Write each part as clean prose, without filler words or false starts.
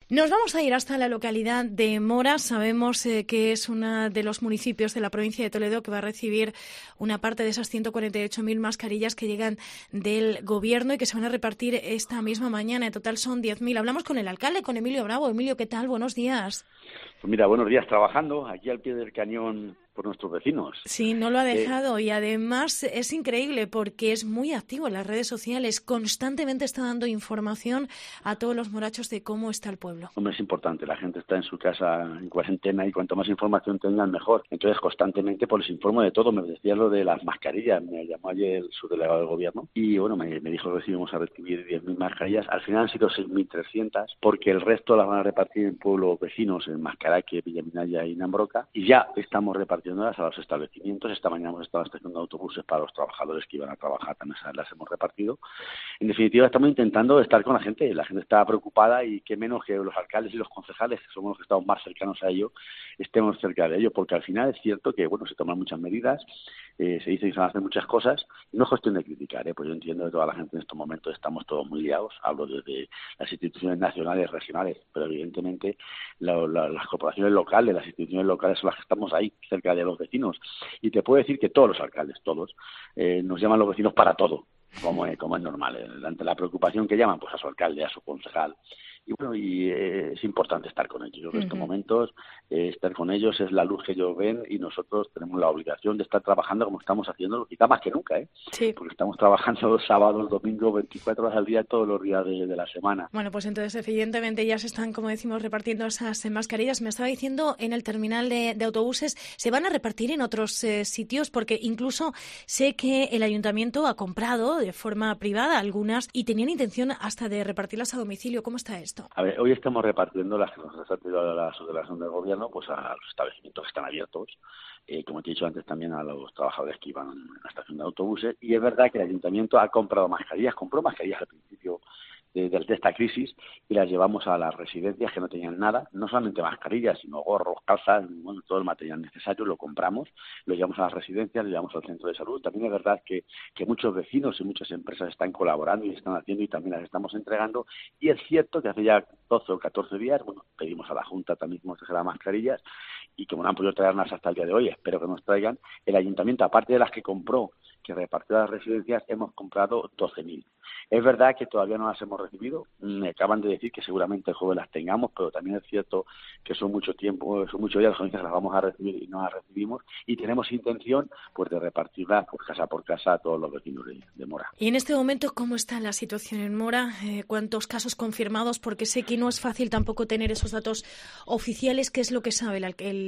Nos vamos a ir hasta la localidad de Mora. Sabemos que es uno de los municipios de la provincia de Toledo que va a recibir una parte de esas 148.000 mascarillas que llegan del Gobierno y que se van a repartir esta misma mañana. En total son 10.000. Hablamos con el alcalde, con Emilio Bravo. Emilio, ¿qué tal? Buenos días. Pues mira, buenos días, trabajando aquí al pie del cañón por nuestros vecinos. Sí, no lo ha dejado y además es increíble porque es muy activo en las redes sociales. Constantemente está dando información a todos los morachos de cómo está el pueblo. Hombre, es importante, la gente está en su casa en cuarentena y cuanto más información tengan, mejor. Entonces, constantemente pues les informo de todo. Me decía lo de las mascarillas, me llamó ayer el subdelegado del Gobierno y bueno, me dijo que íbamos a recibir 10.000 mascarillas. Al final han sido 6.300 porque el resto las van a repartir en pueblos vecinos, en Mascaraque, Villaminaya y Nambroca, y ya estamos repartiéndolas a los establecimientos. Esta mañana hemos estado estacionando autobuses para los trabajadores que iban a trabajar, también las hemos repartido. En definitiva, estamos intentando estar con la gente está preocupada y qué menos que los alcaldes y los concejales, que somos los que estamos más cercanos a ello, estemos cerca de ello, porque al final es cierto que bueno, se toman muchas medidas, se dice que se van a hacer muchas cosas, no es cuestión de criticar, pues yo entiendo que toda la gente en estos momentos estamos todos muy liados, hablo desde las instituciones nacionales, regionales, pero evidentemente las corporaciones locales, las instituciones locales son las que estamos ahí, cerca de los vecinos, y te puedo decir que todos los alcaldes, todos, nos llaman los vecinos para todo, como es normal, ante la preocupación que llaman pues a su alcalde, a su concejal, y bueno, es importante estar con ellos. Yo creo que en estos momentos estar con ellos es la luz que ellos ven y nosotros tenemos la obligación de estar trabajando como estamos haciendo, quizá más que nunca, Sí. Porque estamos trabajando los sábados, domingos, 24 horas al día, todos los días de la semana. Bueno, pues entonces evidentemente ya se están, como decimos, repartiendo esas mascarillas. Me estaba diciendo, en el terminal de autobuses, ¿se van a repartir en otros sitios? Porque incluso sé que el ayuntamiento ha comprado de forma privada algunas y tenían intención hasta de repartirlas a domicilio. ¿Cómo está esto? A ver, hoy estamos repartiendo las que nos ha pedido la subdelegación del Gobierno pues a los establecimientos que están abiertos, como te he dicho antes también a los trabajadores que iban en la estación de autobuses, y es verdad que el ayuntamiento ha comprado mascarillas, compró mascarillas al principio de esta crisis y las llevamos a las residencias que no tenían nada, no solamente mascarillas, sino gorros, calzas, bueno, todo el material necesario lo compramos, lo llevamos a las residencias, lo llevamos al centro de salud. También es verdad que muchos vecinos y muchas empresas están colaborando y están haciendo y también las estamos entregando, y es cierto que hace ya 12 o 14 días, bueno, pedimos a la Junta también que nos trajera mascarillas y como no han podido traerlas hasta el día de hoy, espero que nos traigan, el ayuntamiento, aparte de las que compró, que repartió a las residencias, hemos comprado 12.000. Es verdad que todavía no las hemos recibido, me acaban de decir que seguramente el jueves las tengamos, pero también es cierto que son mucho tiempo, son muchos días las que las vamos a recibir y no las recibimos, y tenemos intención pues de repartirlas pues, casa por casa a todos los vecinos de Mora. Y en este momento, ¿cómo está la situación en Mora? ¿Cuántos casos confirmados? Porque sé que no es fácil tampoco tener esos datos oficiales. ¿Qué es lo que sabe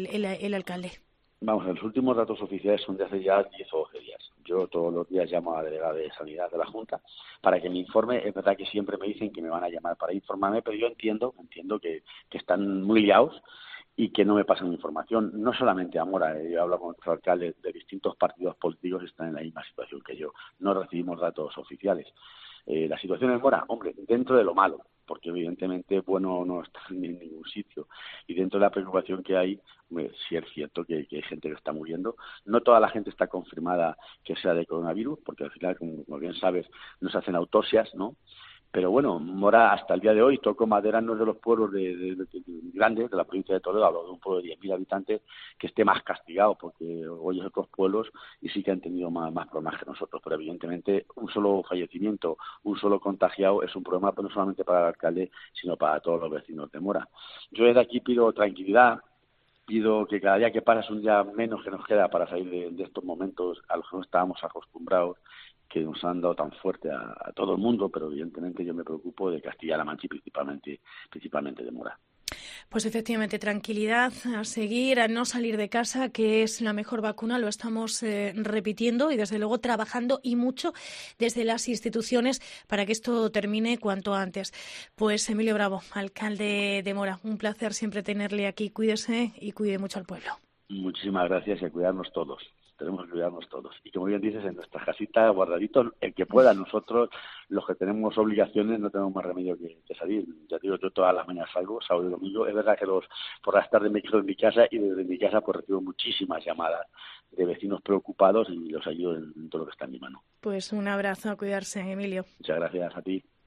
el alcalde? Vamos, los últimos datos oficiales son de hace ya 10 o 12 días. Yo todos los días llamo a la delegada de Sanidad de la Junta para que me informe. Es verdad que siempre me dicen que me van a llamar para informarme, pero yo entiendo que están muy liados y que no me pasan información. No solamente a Mora, yo hablo con otros alcaldes de distintos partidos políticos que están en la misma situación que yo. No recibimos datos oficiales. La situación en Mora, hombre, dentro de lo malo, porque evidentemente bueno no está en ningún sitio, y dentro de la preocupación que hay, sí es cierto que hay gente que está muriendo. No toda la gente está confirmada que sea de coronavirus, porque al final, como bien sabes, no se hacen autopsias, ¿no? Pero bueno, Mora hasta el día de hoy, toco madera, no es de los pueblos de grandes de la provincia de Toledo, hablo de un pueblo de 10.000 habitantes que esté más castigado, porque hoy otros pueblos y sí que han tenido más problemas que nosotros, pero evidentemente un solo fallecimiento, un solo contagiado es un problema no solamente para el alcalde, sino para todos los vecinos de Mora. Yo desde aquí pido tranquilidad, pido que cada día que pasa es un día menos que nos queda para salir de estos momentos a los que no estábamos acostumbrados, que nos han dado tan fuerte a todo el mundo, pero evidentemente yo me preocupo de Castilla-La Mancha y principalmente de Mora. Pues efectivamente, tranquilidad, a seguir, a no salir de casa, que es la mejor vacuna, lo estamos repitiendo y desde luego trabajando y mucho desde las instituciones para que esto termine cuanto antes. Pues Emilio Bravo, alcalde de Mora, un placer siempre tenerle aquí. Cuídese y cuide mucho al pueblo. Muchísimas gracias y a cuidarnos todos. Tenemos que cuidarnos todos. Y como bien dices, en nuestra casita, guardaditos, el que pueda. Nosotros, los que tenemos obligaciones, no tenemos más remedio que salir. Ya digo, yo todas las mañanas salgo, sábado y domingo. Es verdad que por las tardes me quedo en mi casa y desde mi casa pues recibo muchísimas llamadas de vecinos preocupados y los ayudo en todo lo que está en mi mano. Pues un abrazo, a cuidarse, Emilio. Muchas gracias a ti.